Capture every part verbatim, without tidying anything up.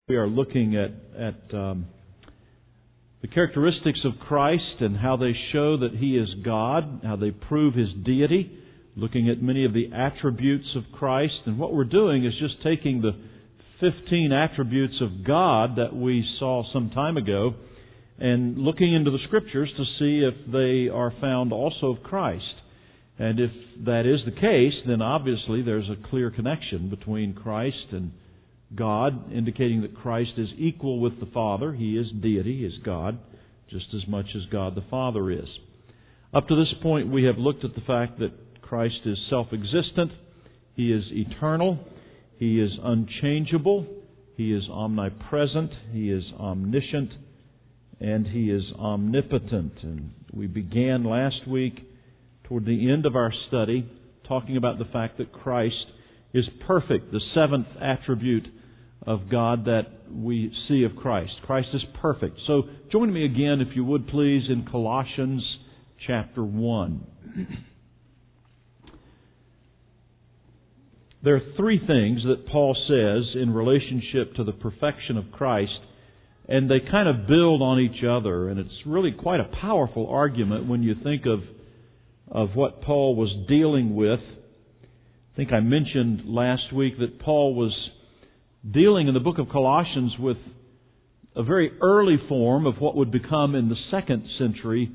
We are looking at, at um, the characteristics of Christ and how they show that He is God, how they prove His deity, looking at many of the attributes of Christ. And what we're doing is just taking the fifteen attributes of God that we saw some time ago and looking into the Scriptures to see if they are found also of Christ. And if that is the case, then obviously there's a clear connection between Christ and God, indicating that Christ is equal with the Father. He is deity, He is God, just as much as God the Father is. Up to this point, we have looked at the fact that Christ is self-existent, He is eternal, He is unchangeable, He is omnipresent, He is omniscient, and He is omnipotent. And we began last week, toward the end of our study, talking about the fact that Christ is perfect, the seventh attribute of God that we see of Christ. Christ is perfect. So join me again, if you would please, in Colossians chapter one. There are three things that Paul says in relationship to the perfection of Christ, and they kind of build on each other, and it's really quite a powerful argument when you think of, of what Paul was dealing with. I think I mentioned last week that Paul was dealing in the book of Colossians with a very early form of what would become in the second century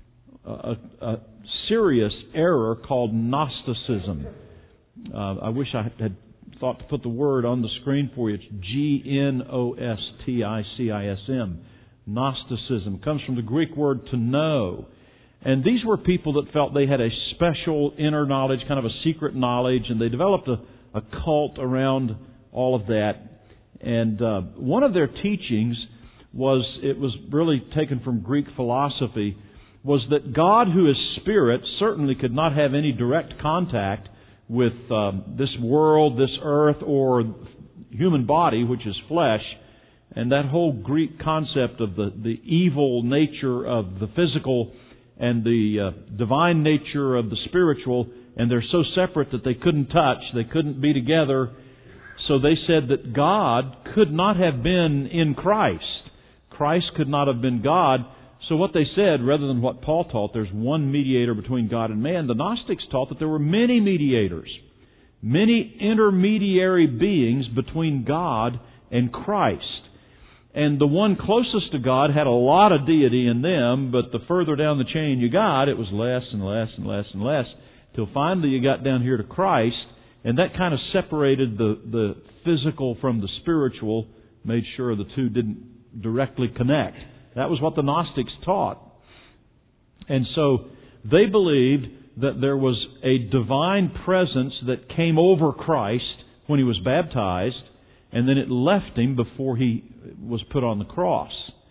a, a serious error called Gnosticism. Uh, I wish I had thought to put the word on the screen for you. It's G N O S T I C I S M. Gnosticism comes from the Greek word to know. And these were people that felt they had a special inner knowledge, kind of a secret knowledge, and they developed a, a cult around all of that. And uh, one of their teachings was, it was really taken from Greek philosophy, was that God, who is spirit, certainly could not have any direct contact with um, this world, this earth, or human body, which is flesh. And that whole Greek concept of the, the evil nature of the physical and the uh, divine nature of the spiritual, and they're so separate that they couldn't touch, they couldn't be together. So they said that God could not have been in Christ. Christ could not have been God. So what they said, rather than what Paul taught, there's one mediator between God and man, the Gnostics taught that there were many mediators, many intermediary beings between God and Christ. And the one closest to God had a lot of deity in them, but the further down the chain you got, it was less and less and less and less, till finally you got down here to Christ, and that kind of separated the, the physical from the spiritual, made sure the two didn't directly connect. That was what the Gnostics taught. And so they believed that there was a divine presence that came over Christ when He was baptized, and then it left Him before He was put on the cross.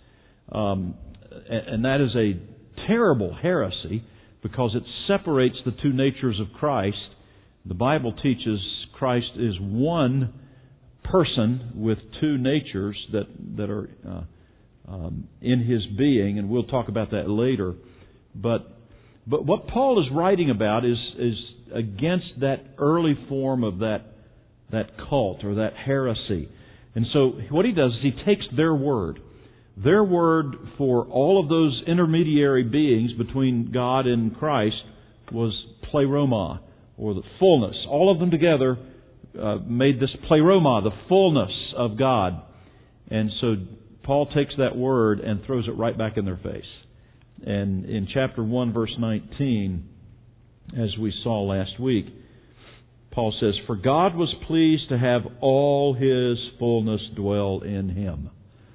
Um, and that is a terrible heresy because it separates the two natures of Christ. The Bible teaches Christ is one person with two natures that, that are uh, um, in His being, and we'll talk about that later. But but what Paul is writing about is is against that early form of that that cult or that heresy. And so what he does is he takes their word. Their word for all of those intermediary beings between God and Christ was pleroma, or the fullness. All of them together uh, made this pleroma, the fullness of God. And so Paul takes that word and throws it right back in their face. And in chapter one, verse nineteen, as we saw last week, Paul says, "For God was pleased to have all His fullness dwell in Him."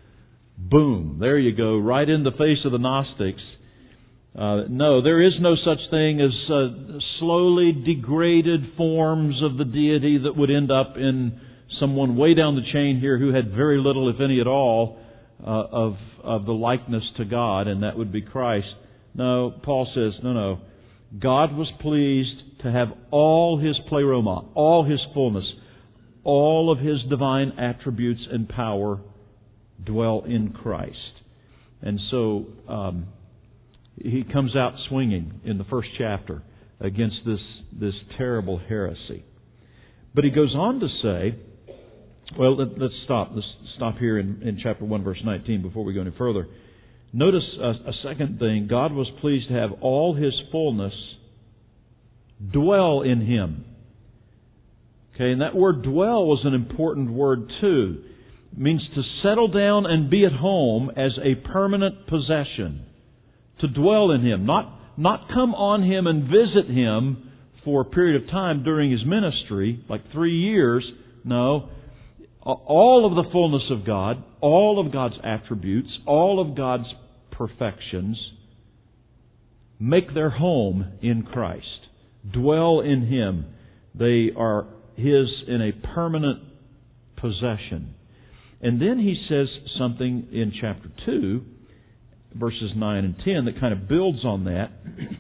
Boom. There you go. Right in the face of the Gnostics. Uh, no, there is no such thing as uh, slowly degraded forms of the deity that would end up in someone way down the chain here who had very little, if any at all, uh, of, of the likeness to God, and that would be Christ. No, Paul says, no, no. God was pleased to have all His pleroma, all His fullness, all of His divine attributes and power dwell in Christ. And so um, he comes out swinging in the first chapter against this, this terrible heresy. But he goes on to say Well, let, let's stop. Let's stop here in, in chapter one, verse nineteen before we go any further. Notice a, a second thing. God was pleased to have all His fullness dwell in Him. Okay, and that word dwell was an important word too. It means to settle down and be at home as a permanent possession. To dwell in Him. Not, not come on Him and visit Him for a period of time during His ministry, like three years. No. All of the fullness of God, all of God's attributes, all of God's perfections make their home in Christ. Dwell in Him. They are His in a permanent possession. And then He says something in chapter two, verses nine and ten, that kind of builds on that.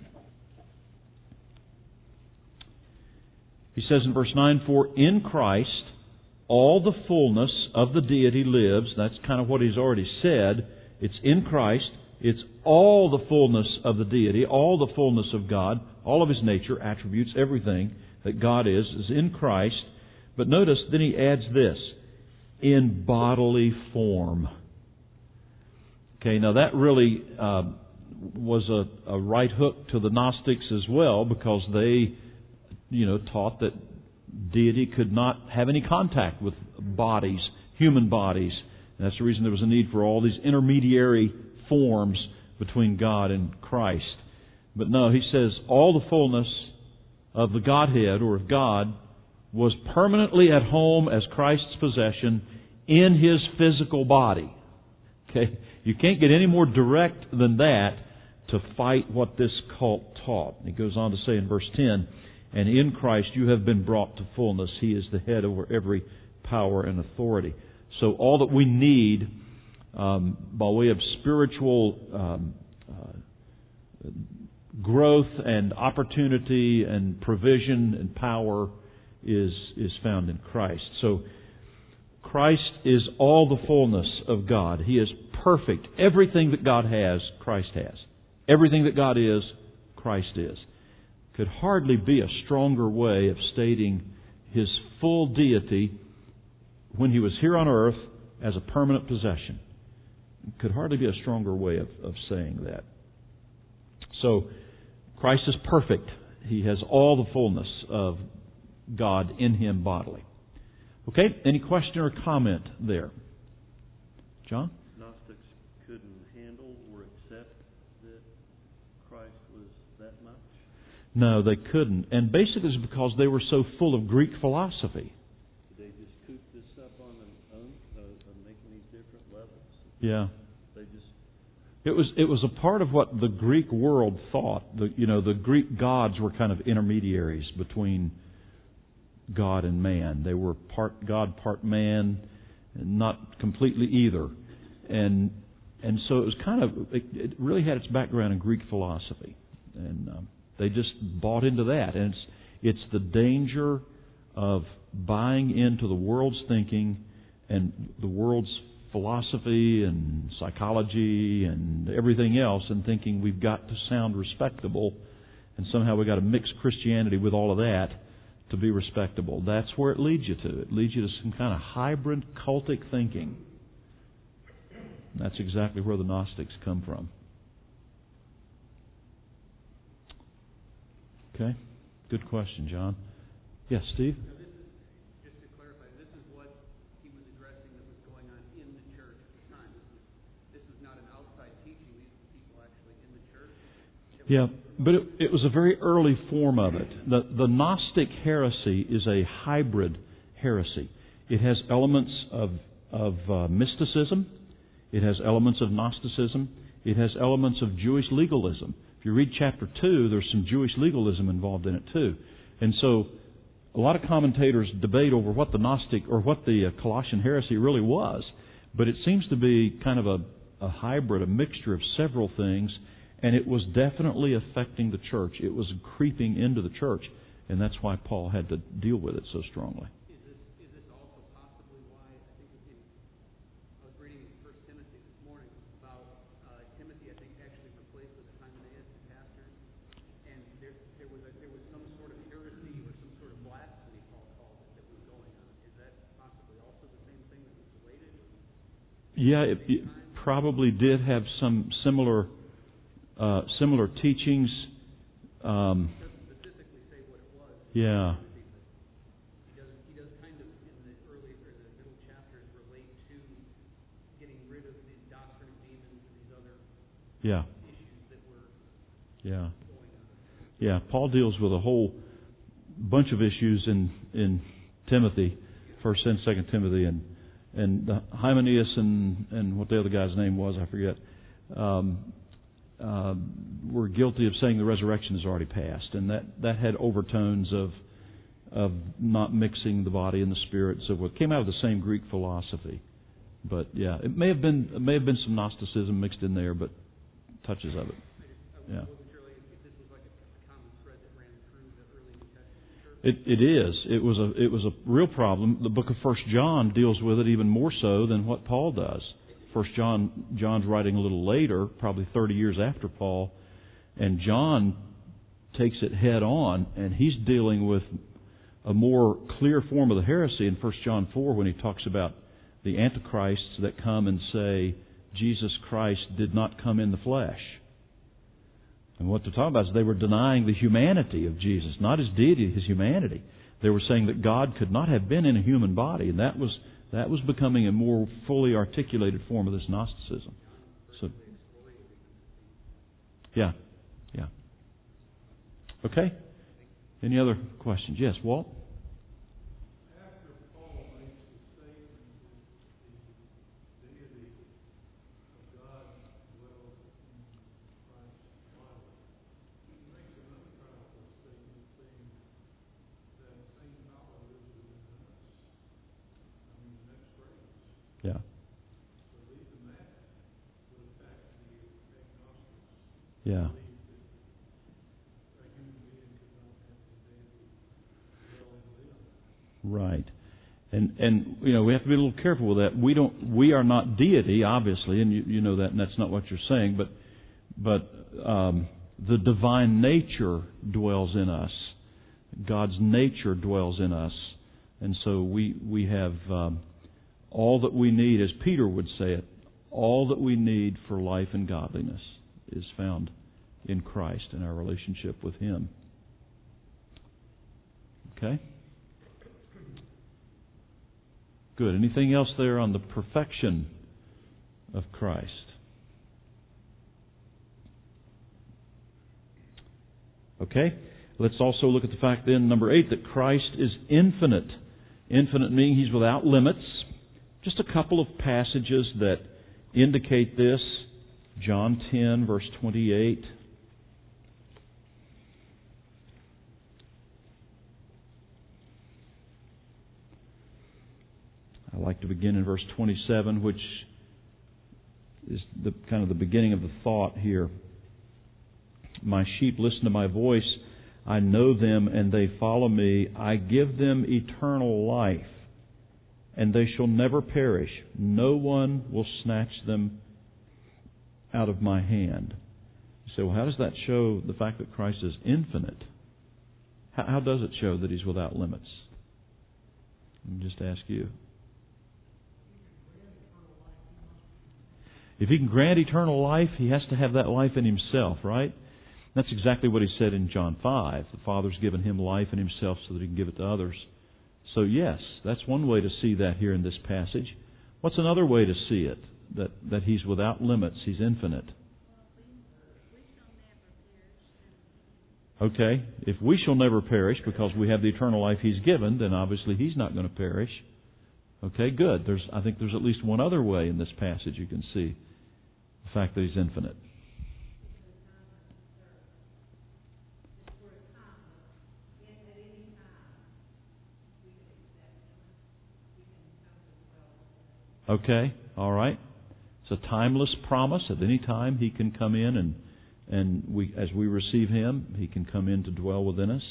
He says in verse nine, "For in Christ all the fullness of the deity lives." That's kind of what He's already said. It's in Christ. It's all the fullness of the deity, all the fullness of God, all of His nature, attributes, everything that God is, is in Christ. But notice, then He adds this, in bodily form. Okay, now that really uh, was a, a right hook to the Gnostics as well, because they, you know, taught that deity could not have any contact with bodies, human bodies. And that's the reason there was a need for all these intermediary forms between God and Christ. But no, He says all the fullness of the Godhead, or of God, was permanently at home as Christ's possession in His physical body. Okay? You can't get any more direct than that to fight what this cult taught. He goes on to say in verse ten, "And in Christ you have been brought to fullness. He is the head over every power and authority." So all that we need um, by way of spiritual um, uh, growth and opportunity and provision and power is is found in Christ. So Christ is all the fullness of God. He is perfect. Everything that God has, Christ has. Everything that God is, Christ is. Could hardly be a stronger way of stating His full deity when He was here on earth as a permanent possession. Could hardly be a stronger way of, of saying that. So, Christ is perfect. He has all the fullness of God in Him bodily. Okay, any question or comment there? John? Gnostics couldn't handle or accept that Christ was that much? No, they couldn't. And basically it's because they were so full of Greek philosophy. Did they just coop this up on their own, uh, uh, making these different levels? Yeah. They just... It was it was a part of what the Greek world thought. The, you know, the Greek gods were kind of intermediaries between God and man. They were part God, part man, and not completely either. And and so it was kind of, it, it really had its background in Greek philosophy. And um, they just bought into that. And it's it's the danger of buying into the world's thinking and the world's philosophy and psychology and everything else, and thinking we've got to sound respectable, and somehow we've got to mix Christianity with all of that to be respectable. That's where it leads you to. It leads you to some kind of hybrid cultic thinking. And that's exactly where the Gnostics come from. Okay? Good question, John. Yes, Steve? Now this is, just to clarify, this is what he was addressing that was going on in the church at the time. This was, this was not an outside teaching. These were people actually in the church. Yeah, but it, it was a very early form of it. The, the Gnostic heresy is a hybrid heresy. It has elements of, of uh, mysticism. It has elements of Gnosticism. It has elements of Jewish legalism. If you read chapter two, there's some Jewish legalism involved in it too. And so a lot of commentators debate over what the Gnostic or what the uh, Colossian heresy really was. But it seems to be kind of a, a hybrid, a mixture of several things. And it was definitely affecting the church. It was creeping into the church. And that's why Paul had to deal with it so strongly. Is this, is this also possibly why, I think in, I was reading First Timothy this morning about uh, Timothy, I think, actually replaced with Hymenaeus, the pastor. And there, there, was a, there was some sort of heresy or some sort of blasphemy, Paul called it, that was going on. Is that possibly also the Yeah, it, it probably did have some similar uh, similar teachings. Um, It doesn't specifically say what it was. yeah. He does, he does kind of, in the early or the middle chapters, relate to getting rid of the doctrine of demons and these other Yeah. issues that were Yeah. going on. Yeah. Paul deals with a whole bunch of issues in in Timothy, First and Second Timothy, and and uh, Hymenaeus and and what the other guy's name was, I forget. Um, uh, were guilty of saying the resurrection has already passed, and that that had overtones of of not mixing the body and the spirit. So what came out of the same Greek philosophy, but yeah, it may have been it may have been some Gnosticism mixed in there, but touches of it. I Yeah. wasn't sure like, if this was like a, a common thread that ran through the early New Testament church. It, it is. It was a it was a real problem. The book of First John deals with it even more so than what Paul does. First John John's writing a little later, probably thirty years after Paul, and John takes it head on, and he's dealing with a more clear form of the heresy in First John four when he talks about the antichrists that come and say Jesus Christ did not come in the flesh. And what they're talking about is they were denying the humanity of Jesus, not his deity, his humanity. They were saying that God could not have been in a human body, and that was that was becoming a more fully articulated form of this Gnosticism. So, yeah, yeah. Okay. Any other questions? Yes, Walt. After Paul makes the statement that the deity of God dwells in Christ's body, he makes another powerful statement saying that same power lives within us. I mean, that's great. Yeah, So even that would attack the agnostics. yeah. Believe that a human being could not have the deity dwelling within. Right. And and you know, we have to be a little careful with that. We don't we are not deity, obviously, and you, you know that, and that's not what you're saying, but but um, the divine nature dwells in us. God's nature dwells in us. And so we we have um, all that we need, as Peter would say it, all that we need for life and godliness is found in Christ and our relationship with Him. Okay? Good. Anything else there on the perfection of Christ? Okay. Let's also look at the fact then, number eight, that Christ is infinite. Infinite meaning He's without limits. Just a couple of passages that indicate this. John ten, verse twenty-eight. I like to begin in verse twenty-seven, which is the kind of the beginning of the thought here. My sheep listen to my voice. I know them and they follow me. I give them eternal life, and they shall never perish. No one will snatch them out of my hand. You say, well, how does that show the fact that Christ is infinite? How, how does it show that He's without limits? Let me just ask you. If He can grant eternal life, He has to have that life in Himself, right? That's exactly what He said in John five. The Father's given Him life in Himself so that He can give it to others. So yes, that's one way to see that here in this passage. What's another way to see it? That, that He's without limits, He's infinite. Okay, if we shall never perish because we have the eternal life He's given, then obviously He's not going to perish. Okay, good. There's, I think there's at least one other way in this passage you can see the fact that He's infinite. Okay, all right. It's a timeless promise. At any time He can come in, and and we, as we receive Him, He can come in to dwell within us.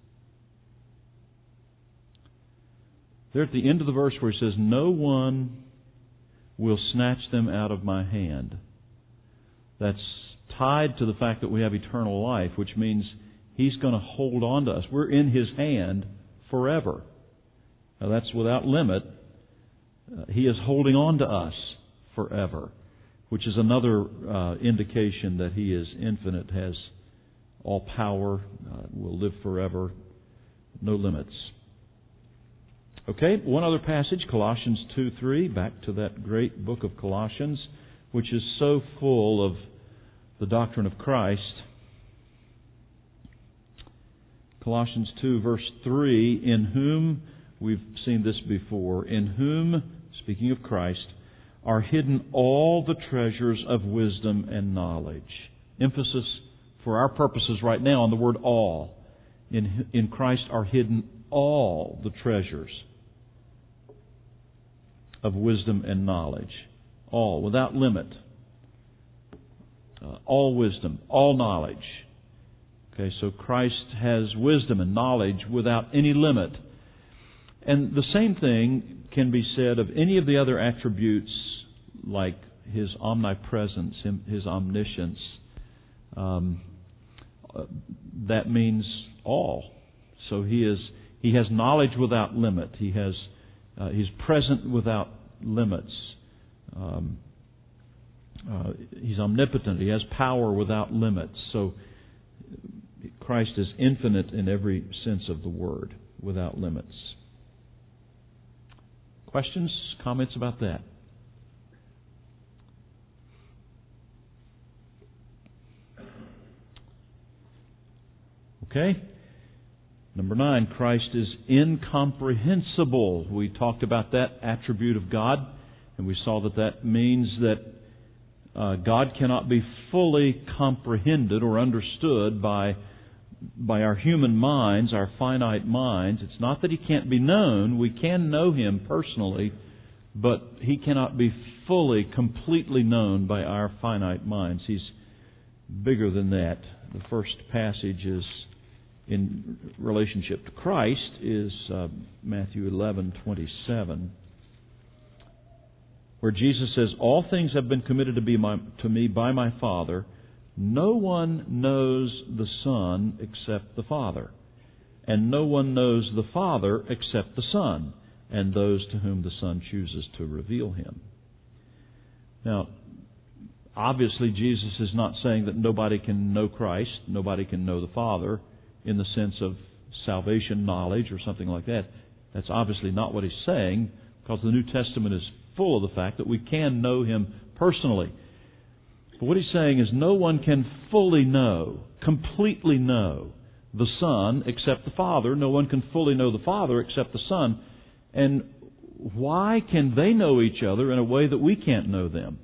There at the end of the verse where He says, no one will snatch them out of my hand. That's tied to the fact that we have eternal life, which means He's going to hold on to us. We're in His hand forever. Now that's without limit. Uh, he is holding on to us forever, which is another uh, indication that He is infinite, has all power, uh, will live forever, no limits. Okay, one other passage, Colossians two three, back to that great book of Colossians, which is so full of the doctrine of Christ. Colossians two verse three, in whom, we've seen this before, in whom, speaking of Christ, are hidden all the treasures of wisdom and knowledge. Emphasis for our purposes right now on the word all. In, in Christ are hidden all the treasures of wisdom and knowledge. All, without limit. Uh, all wisdom, all knowledge. Okay, so Christ has wisdom and knowledge without any limit. And the same thing can be said of any of the other attributes, like His omnipresence, His omniscience. Um, that means all. So He is He has knowledge without limit. He has uh, He's present without limits. Um, uh, he's omnipotent. He has power without limits. So Christ is infinite in every sense of the word, without limits. Questions, comments about that? Okay. Number nine, Christ is incomprehensible. We talked about that attribute of God, and we saw that that means that uh, God cannot be fully comprehended or understood by by our human minds, our finite minds. It's not that He can't be known. We can know Him personally, but He cannot be fully, completely known by our finite minds. He's bigger than that. The first passage is in relationship to Christ is uh, Matthew eleven twenty-seven, where Jesus says, "All things have been committed to be my, to me by my Father. No one knows the Son except the Father, and no one knows the Father except the Son, and those to whom the Son chooses to reveal Him." Now, obviously, Jesus is not saying that nobody can know Christ, nobody can know the Father, in the sense of salvation knowledge or something like that. That's obviously not what He's saying, because the New Testament is full of the fact that we can know Him personally. But what He's saying is no one can fully know, completely know the Son except the Father. No one can fully know the Father except the Son. And why can they know each other in a way that we can't know them?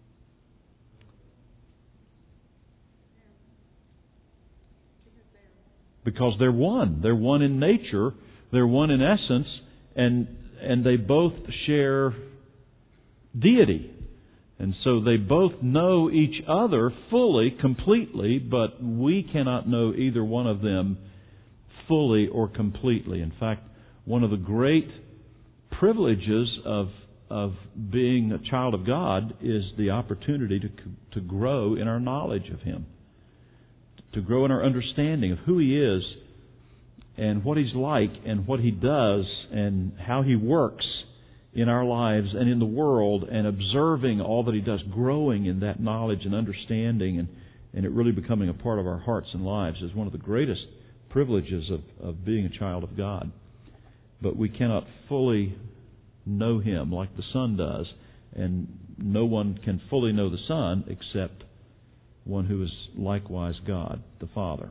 Because they're one. They're one in nature. They're one in essence. And and they both share deity. And so they both know each other fully, completely, but we cannot know either one of them fully or completely. In fact, one of the great privileges of of being a child of God is the opportunity to to grow in our knowledge of Him, to grow in our understanding of who He is and what He's like and what He does and how He works in our lives and in the world, and observing all that He does, growing in that knowledge and understanding, and, and it really becoming a part of our hearts and lives is one of the greatest privileges of, of being a child of God. But we cannot fully know Him like the Son does, and no one can fully know the Son except one who is likewise God, the Father.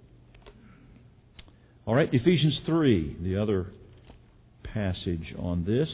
All right, Ephesians three, the other passage on this.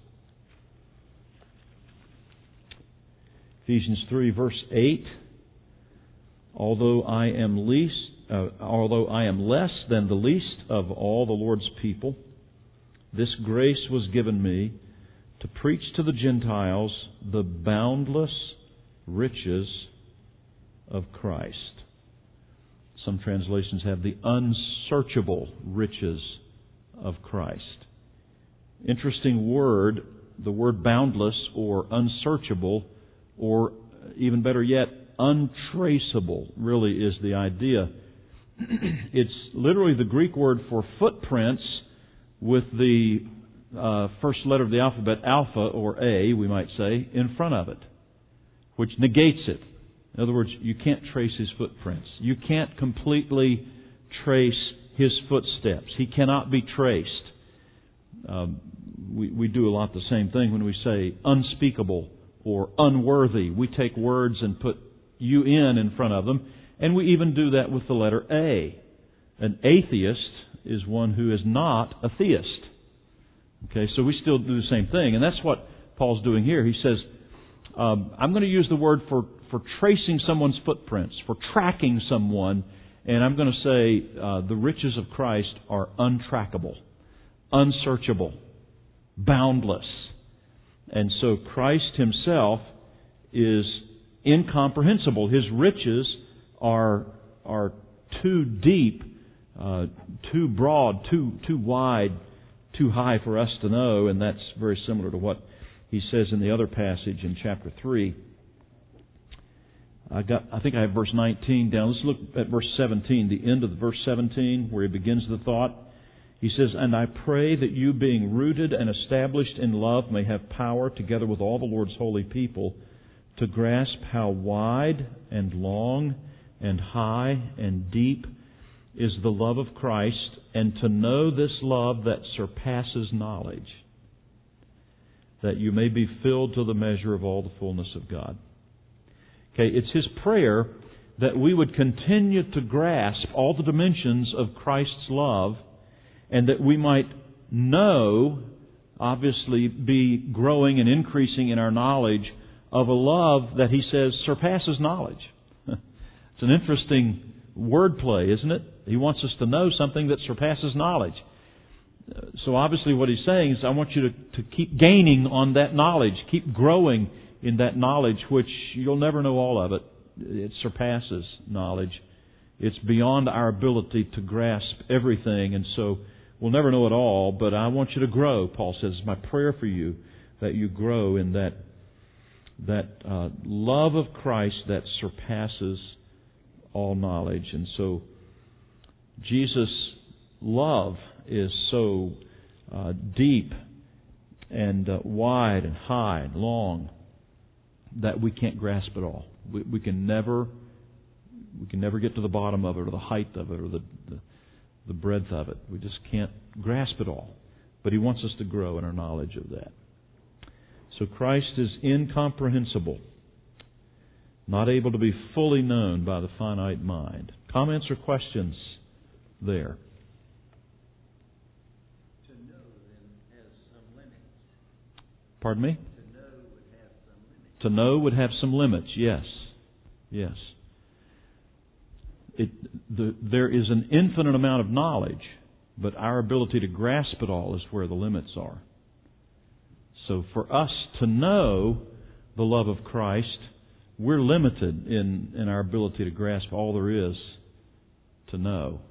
Ephesians three, verse eight. Although I am least, uh, although I am less than the least of all the Lord's people, this grace was given me to preach to the Gentiles the boundless riches of Christ. Some translations have the unsearchable riches of Christ. Interesting word, the word boundless or unsearchable, or even better yet, untraceable, really is the idea. It's literally the Greek word for footprints with the uh, first letter of the alphabet, alpha or A, we might say, in front of it, which negates it. In other words, you can't trace his footprints. You can't completely trace his footsteps. He cannot be traced. Um, we, we do a lot the same thing when we say unspeakable or unworthy. We take words and put U N in front of them, and we even do that with the letter A. An atheist is one who is not a theist. Okay, so we still do the same thing, and that's what Paul's doing here. He says, um, I'm going to use the word for, for tracing someone's footprints, for tracking someone, and I'm going to say uh, the riches of Christ are untrackable, unsearchable, boundless. And so Christ Himself is incomprehensible. His riches are are too deep, uh, too broad, too too wide, too high for us to know, and that's very similar to what he says in the other passage in chapter three. I got I think I have verse nineteen down. Let's look at verse seventeen, the end of verse seventeen, where he begins the thought. He says, "And I pray that you, being rooted and established in love, may have power, together with all the Lord's holy people, to grasp how wide and long and high and deep is the love of Christ, and to know this love that surpasses knowledge, that you may be filled to the measure of all the fullness of God." Okay, it's his prayer that we would continue to grasp all the dimensions of Christ's love, and that we might know, obviously be growing and increasing in our knowledge of a love that he says surpasses knowledge. It's an interesting wordplay, isn't it? He wants us to know something that surpasses knowledge. So obviously what he's saying is, I want you to, to keep gaining on that knowledge, keep growing in that knowledge, which you'll never know all of it. It surpasses knowledge. It's beyond our ability to grasp everything, and so we'll never know it all, but I want you to grow, Paul says. It's my prayer for you that you grow in that that uh, love of Christ that surpasses all knowledge. And so Jesus' love is so uh, deep and uh, wide and high and long that we can't grasp it all. We, we can never we can never get to the bottom of it, or the height of it, or the, the the breadth of it. We just can't grasp it all. But He wants us to grow in our knowledge of that. So Christ is incomprehensible, not able to be fully known by the finite mind. Comments or questions there? To know then has some limits. Pardon me? To know would have some limits. To know would have some limits, yes. Yes. It, the, there is an infinite amount of knowledge, but our ability to grasp it all is where the limits are. So for us to know the love of Christ, we're limited in, in our ability to grasp all there is to know.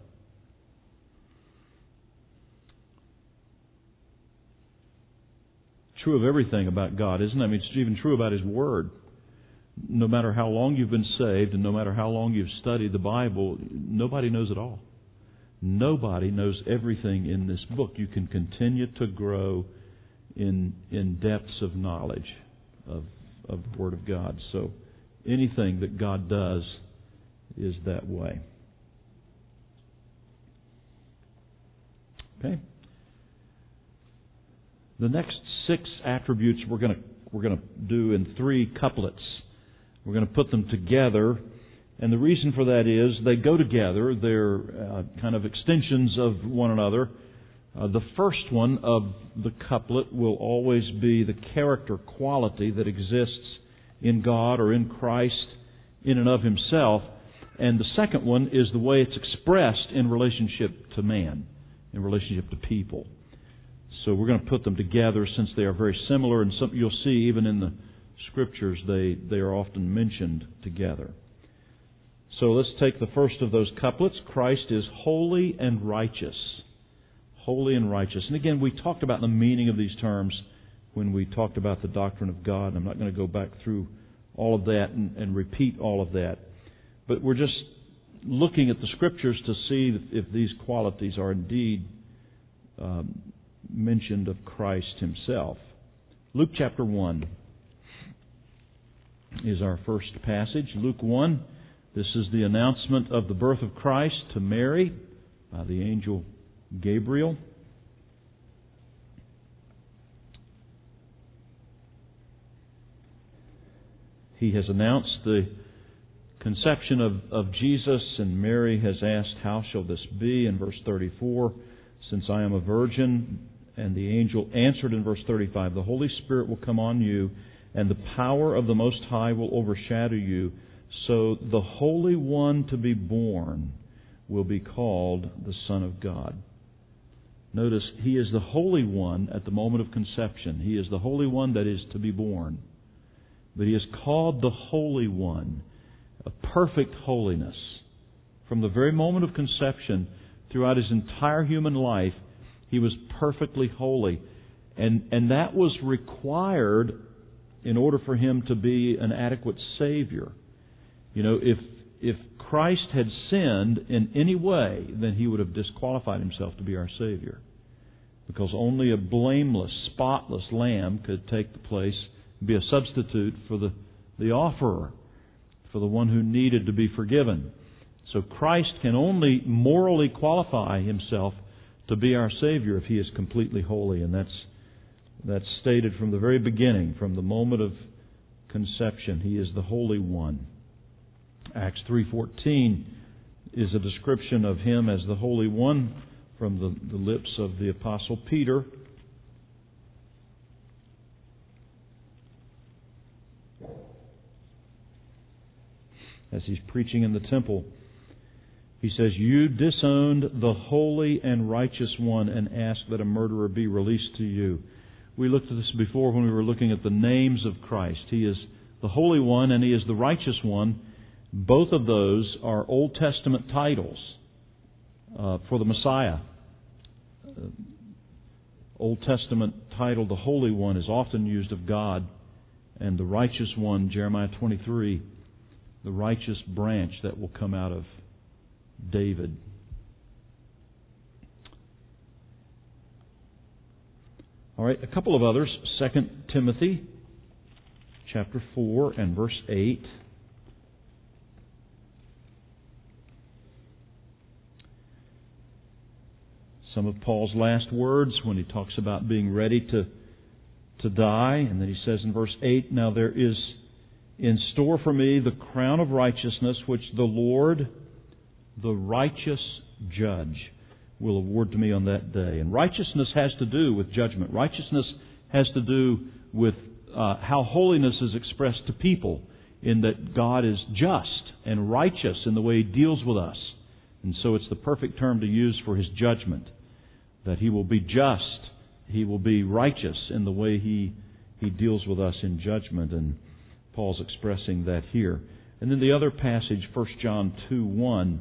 True of everything about God, isn't it? I mean, it's even true about His Word. No matter how long you've been saved and no matter how long you've studied the Bible, nobody knows it all. Nobody knows everything in this book. You can continue to grow in in depths of knowledge of, of the Word of God. So anything that God does is that way. Okay. The next six attributes we're going to we're going to do in three couplets. We're going to put them together, and the reason for that is they go together. They're uh, kind of extensions of one another. Uh, the first one of the couplet will always be the character quality that exists in God or in Christ in and of Himself. And the second one is the way it's expressed in relationship to man, in relationship to people. So we're going to put them together since they are very similar, and some, you'll see even in the Scriptures they, they are often mentioned together. So let's take the first of those couplets. Christ is holy and righteous. Holy and righteous. And again, we talked about the meaning of these terms when we talked about the doctrine of God. I'm not going to go back through all of that and, and repeat all of that. But we're just looking at the Scriptures to see if these qualities are indeed um, mentioned of Christ Himself. Luke chapter one is our first passage. Luke one, this is the announcement of the birth of Christ to Mary by the angel Gabriel. He has announced the conception of, of Jesus, and Mary has asked, "How shall this be?" in verse thirty-four, "Since I am a virgin." And the angel answered in verse thirty-five, "The Holy Spirit will come on you, and the power of the Most High will overshadow you. So the Holy One to be born will be called the Son of God." Notice, He is the Holy One at the moment of conception. He is the Holy One that is to be born. But He is called the Holy One, a perfect holiness. From the very moment of conception, throughout His entire human life, He was perfectly holy. And, and that was required in order for Him to be an adequate Savior. You know, if, if Christ had sinned in any way, then He would have disqualified Himself to be our Savior. Because only a blameless, spotless lamb could take the place, be a substitute for the, the offerer, for the one who needed to be forgiven. So Christ can only morally qualify Himself to be our Savior if He is completely holy. And that's that's stated from the very beginning, from the moment of conception. He is the Holy One. Acts three fourteen is a description of Him as the Holy One from the, the lips of the Apostle Peter. As he's preaching in the temple, he says, "You disowned the holy and righteous one and asked that a murderer be released to you." We looked at this before when we were looking at the names of Christ. He is the Holy One and He is the Righteous One. Both of those are Old Testament titles uh, for the Messiah. Uh, Old Testament title, the Holy One, is often used of God. And the Righteous One, Jeremiah twenty-three, the righteous branch that will come out of David. All right, a couple of others. Second Timothy chapter four and verse eight. Some of Paul's last words when he talks about being ready to, to die. And then he says in verse eight, "Now there is in store for me the crown of righteousness, which the Lord, the righteous judge, will award to me on that day." And righteousness has to do with judgment. Righteousness has to do with uh, how holiness is expressed to people, in that God is just and righteous in the way He deals with us. And so it's the perfect term to use for His judgment, that He will be just, He will be righteous in the way He, he deals with us in judgment. And Paul's expressing that here. And then the other passage, First John two one,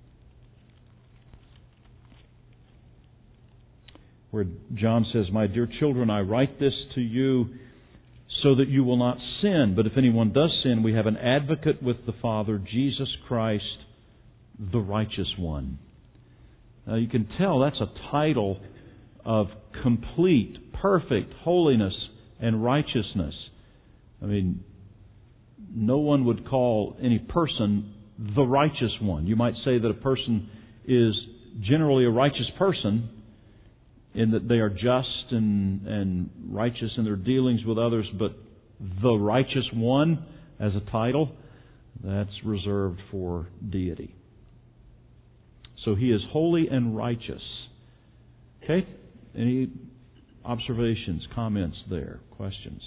where John says, "My dear children, I write this to you so that you will not sin. But if anyone does sin, we have an advocate with the Father, Jesus Christ, the righteous one." Now you can tell that's a title of complete, perfect holiness and righteousness. I mean, no one would call any person the righteous one. You might say that a person is generally a righteous person, in that they are just and, and righteous in their dealings with others, but the righteous one as a title, that's reserved for deity. So He is holy and righteous. Okay? Any observations, comments there, questions?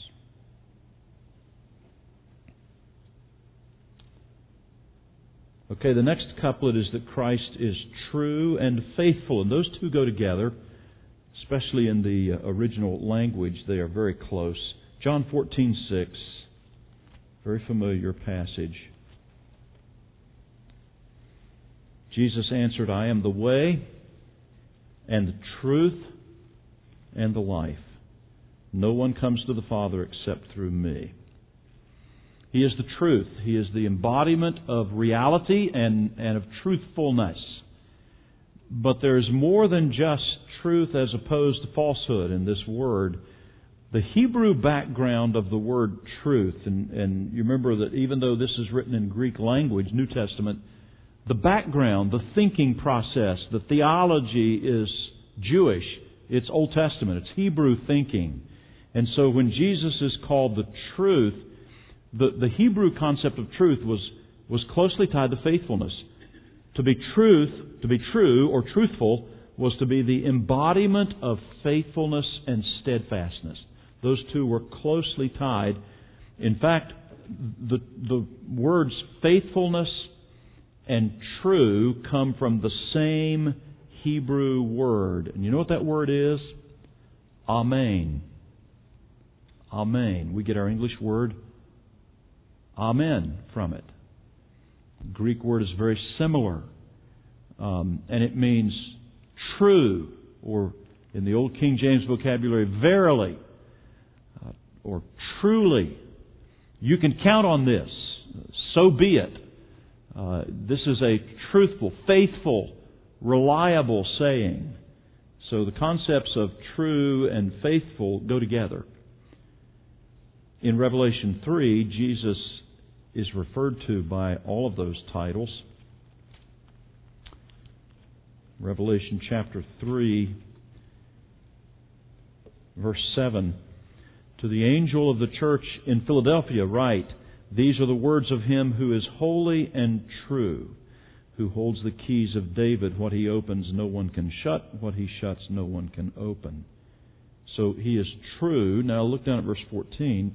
Okay, the next couplet is that Christ is true and faithful, and those two go together. Especially in the original language, they are very close. John fourteen six, very familiar passage. Jesus answered, "I am the way and the truth and the life. No one comes to the Father except through me." He is the truth. He is the embodiment of reality and, and of truthfulness. But there is more than just truth as opposed to falsehood in this word. The Hebrew background of the word truth, and, and you remember that even though this is written in Greek language, New Testament, the background, the thinking process, the theology is Jewish. It's Old Testament. It's Hebrew thinking. And so when Jesus is called the truth, the, the Hebrew concept of truth was, was closely tied to faithfulness. To be truth, to be true or truthful was to be the embodiment of faithfulness and steadfastness. Those two were closely tied. In fact, the, the words faithfulness and true come from the same Hebrew word. And you know what that word is? Amen. Amen. We get our English word amen from it. The Greek word is very similar. Um, and it means true, or in the Old King James vocabulary, verily, uh, or truly. You can count on this. So be it. Uh, this is a truthful, faithful, reliable saying. So the concepts of true and faithful go together. In Revelation three, Jesus is referred to by all of those titles. Revelation chapter three, verse seven. To the angel of the church in Philadelphia write, these are the words of Him who is holy and true, who holds the keys of David. What He opens, no one can shut. What He shuts, no one can open. So He is true. Now look down at verse fourteen.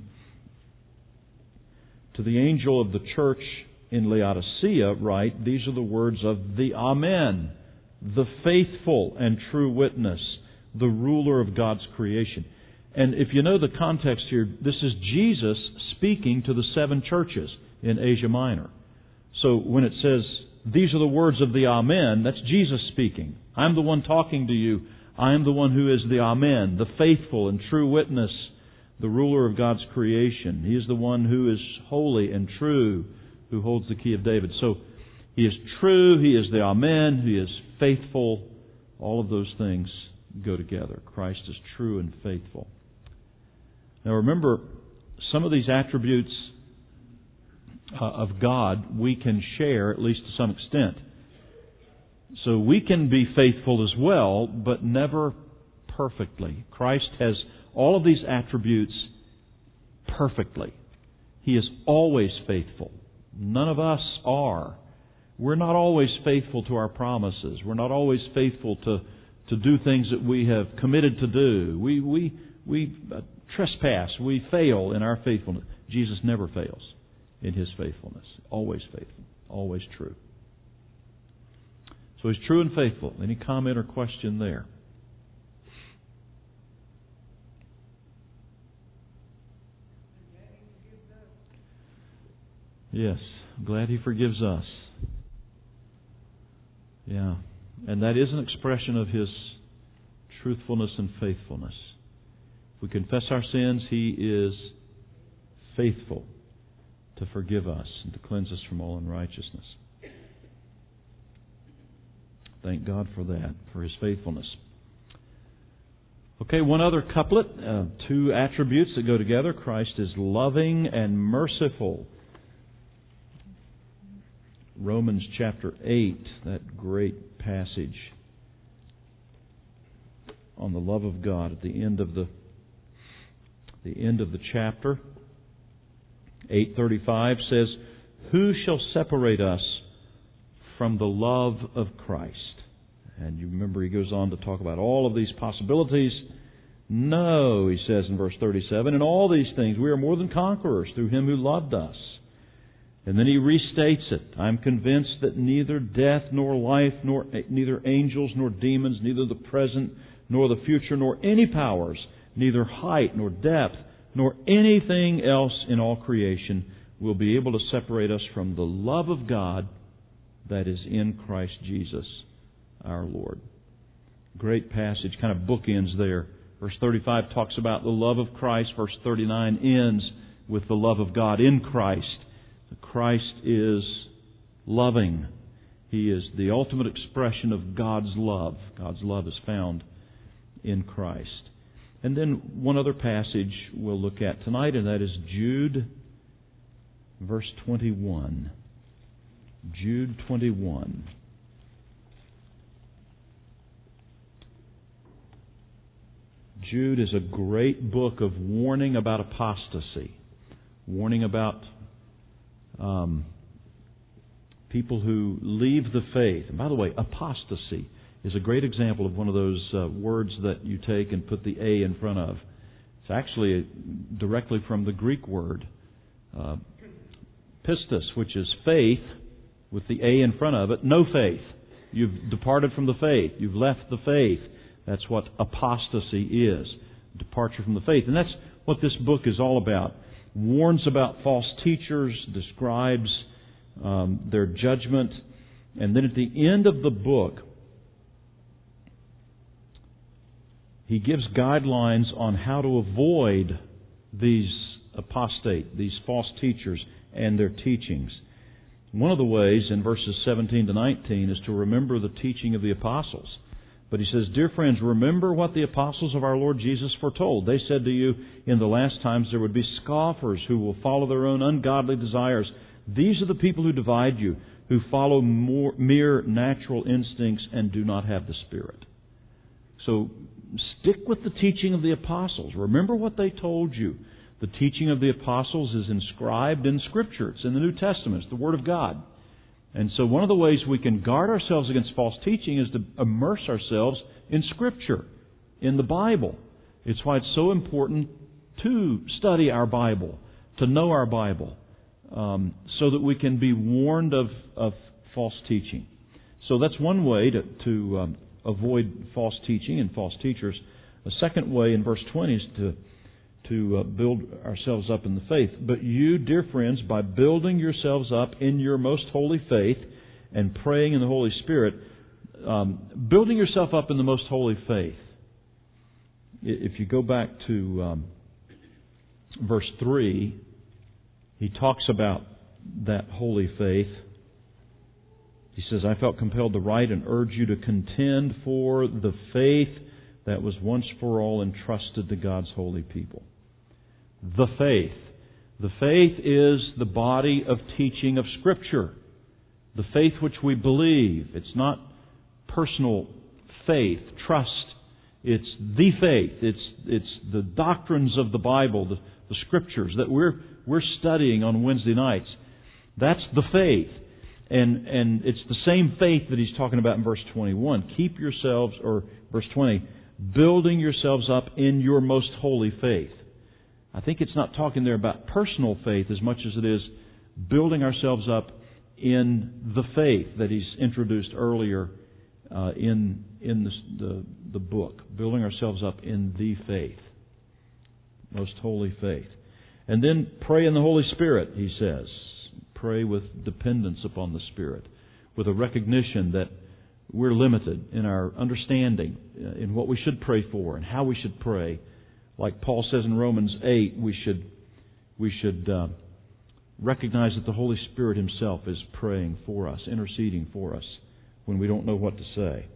To the angel of the church in Laodicea write, these are the words of the Amen, the faithful and true witness, the ruler of God's creation. And if you know the context here, this is Jesus speaking to the seven churches in Asia Minor. So when it says, these are the words of the Amen, that's Jesus speaking. I'm the one talking to you. I am the one who is the Amen, the faithful and true witness, the ruler of God's creation. He is the one who is holy and true, who holds the key of David. So He is true, He is the Amen, He is faithful. All of those things go together. Christ is true and faithful. Now remember, some of these attributes uh, of God we can share, at least to some extent. So we can be faithful as well, but never perfectly. Christ has all of these attributes perfectly. He is always faithful. None of us are. We're not always faithful to our promises. We're not always faithful to, to do things that we have committed to do. We, we, we uh, trespass. We fail in our faithfulness. Jesus never fails in His faithfulness. Always faithful. Always true. So He's true and faithful. Any comment or question there? Yes. I'm glad He forgives us. Yeah. And that is an expression of His truthfulness and faithfulness. If we confess our sins, He is faithful to forgive us and to cleanse us from all unrighteousness. Thank God for that, for His faithfulness. Okay, one other couplet, uh, two attributes that go together. Christ is loving and merciful. Romans chapter eight, that great passage on the love of God at the end of the the end of the chapter. eight thirty-five says, "Who shall separate us from the love of Christ?" And you remember he goes on to talk about all of these possibilities. "No," he says in verse thirty-seven, "in all these things we are more than conquerors through Him who loved us." And then he restates it. "I'm convinced that neither death nor life, nor neither angels nor demons, neither the present nor the future, nor any powers, neither height nor depth, nor anything else in all creation will be able to separate us from the love of God that is in Christ Jesus our Lord." Great passage, kind of bookends there. Verse thirty-five talks about the love of Christ. Verse thirty-nine ends with the love of God in Christ. Christ is loving. He is the ultimate expression of God's love. God's love is found in Christ. And then one other passage we'll look at tonight, and that is Jude, verse twenty-one. Jude twenty-one. Jude is a great book of warning about apostasy, warning about um, people who leave the faith. And by the way, apostasy is a great example of one of those uh, words that you take and put the A in front of. It's actually directly from the Greek word uh, pistis, which is faith, with the A in front of it. No faith. You've departed from the faith. You've left the faith. That's what apostasy is, departure from the faith. And that's what this book is all about. Warns about false teachers, describes um, their judgment, and then at the end of the book, he gives guidelines on how to avoid these apostate, these false teachers and their teachings. One of the ways in verses seventeen to nineteen is to remember the teaching of the apostles. But he says, "Dear friends, remember what the apostles of our Lord Jesus foretold. They said to you, in the last times there would be scoffers who will follow their own ungodly desires. These are the people who divide you, who follow more, mere natural instincts and do not have the Spirit." So stick with the teaching of the apostles. Remember what they told you. The teaching of the apostles is inscribed in Scripture. It's in the New Testament. It's the Word of God. And so one of the ways we can guard ourselves against false teaching is to immerse ourselves in Scripture, in the Bible. It's why it's so important to study our Bible, to know our Bible, um, so that we can be warned of, of false teaching. So that's one way to, to um, avoid false teaching and false teachers. A second way in verse twenty is to to uh, build ourselves up in the faith. "But you, dear friends, by building yourselves up in your most holy faith and praying in the Holy Spirit," um, building yourself up in the most holy faith. If you go back to um, verse three, he talks about that holy faith. He says, "I felt compelled to write and urge you to contend for the faith that was once for all entrusted to God's holy people." The faith. The faith is the body of teaching of Scripture. The faith which we believe. It's not personal faith, trust. It's the faith. It's it's the doctrines of the Bible, the, the Scriptures that we're we're studying on Wednesday nights. That's the faith. And and it's the same faith that he's talking about in verse twenty-one. Keep yourselves, or verse twenty, building yourselves up in your most holy faith. I think it's not talking there about personal faith as much as it is building ourselves up in the faith that he's introduced earlier uh, in in the, the the book. Building ourselves up in the faith, most holy faith. And then pray in the Holy Spirit, he says. Pray with dependence upon the Spirit, with a recognition that we're limited in our understanding, in what we should pray for and how we should pray. Like Paul says in Romans eight, we should we should uh, recognize that the Holy Spirit Himself is praying for us, interceding for us when we don't know what to say.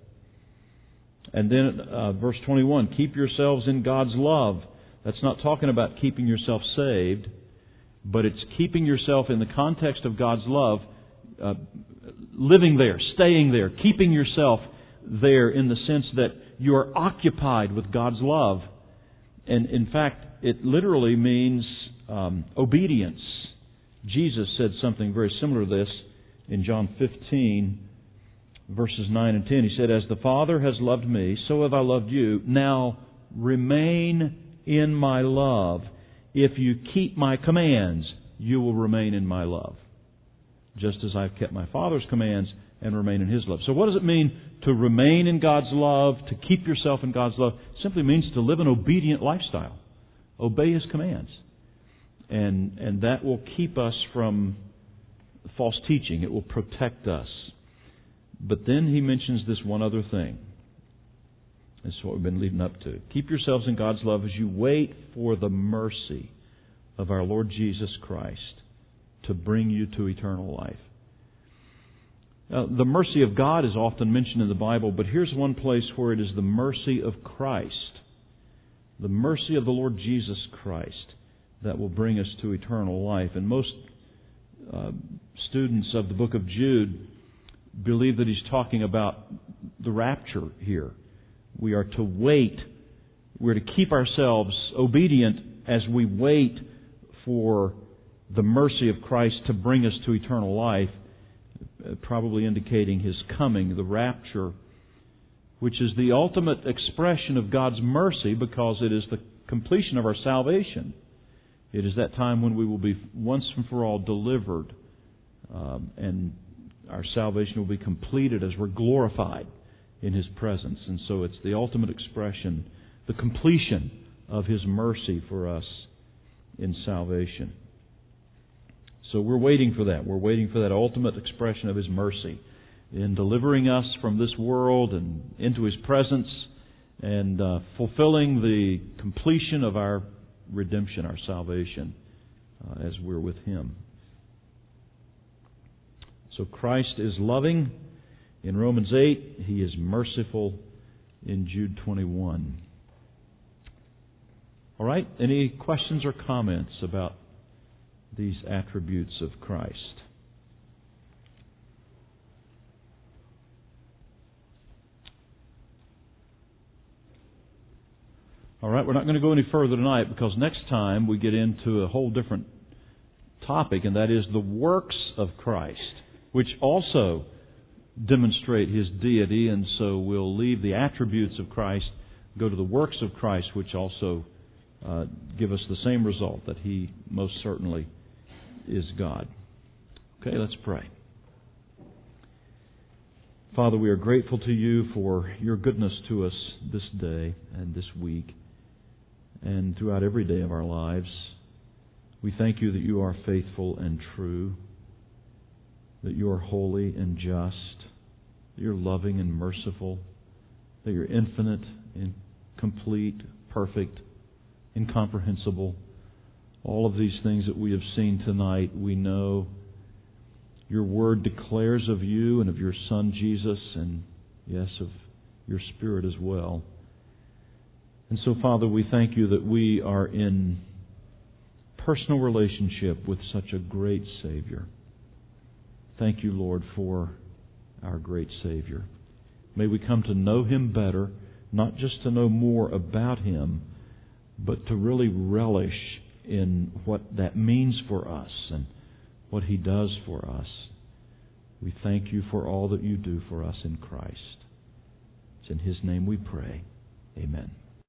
And then uh, verse twenty-one, keep yourselves in God's love. That's not talking about keeping yourself saved, but it's keeping yourself in the context of God's love, uh, living there, staying there, keeping yourself there in the sense that you are occupied with God's love. And in fact, it literally means um, obedience. Jesus said something very similar to this in John fifteen, verses nine and ten. He said, "As the Father has loved me, so have I loved you. Now remain in my love. If you keep my commands, you will remain in my love, just as I've kept my Father's commands and remain in His love." So what does it mean to remain in God's love, to keep yourself in God's love? It simply means to live an obedient lifestyle. Obey His commands. And, and that will keep us from false teaching. It will protect us. But then he mentions this one other thing. This is what we've been leading up to. Keep yourselves in God's love as you wait for the mercy of our Lord Jesus Christ to bring you to eternal life. Uh, the mercy of God is often mentioned in the Bible, but here's one place where it is the mercy of Christ, the mercy of the Lord Jesus Christ, that will bring us to eternal life. And most uh, students of the book of Jude believe that he's talking about the rapture here. We are to wait. We're to keep ourselves obedient as we wait for the mercy of Christ to bring us to eternal life, probably indicating His coming, the rapture, which is the ultimate expression of God's mercy because it is the completion of our salvation. It is that time when we will be once and for all delivered, um, and our salvation will be completed as we're glorified in His presence. And so it's the ultimate expression, the completion of His mercy for us in salvation. So we're waiting for that. We're waiting for that ultimate expression of His mercy in delivering us from this world and into His presence and uh, fulfilling the completion of our redemption, our salvation, uh, as we're with Him. So Christ is loving in Romans eight. He is merciful in Jude twenty-one. All right, any questions or comments about these attributes of Christ? All right, we're not going to go any further tonight because next time we get into a whole different topic, and that is the works of Christ, which also demonstrate His deity, and so we'll leave the attributes of Christ, go to the works of Christ, which also uh, give us the same result, that He most certainly is God. Okay, let's pray. Father, we are grateful to You for Your goodness to us this day and this week and throughout every day of our lives. We thank You that You are faithful and true, that You are holy and just, that You're loving and merciful, that You're infinite and complete, perfect, incomprehensible. All of these things that we have seen tonight, we know Your Word declares of You and of Your Son Jesus, and yes, of Your Spirit as well. And so, Father, we thank You that we are in personal relationship with such a great Savior. Thank You, Lord, for our great Savior. May we come to know Him better, not just to know more about Him, but to really relish in what that means for us and what He does for us. We thank You for all that You do for us in Christ. It's in His name we pray. Amen.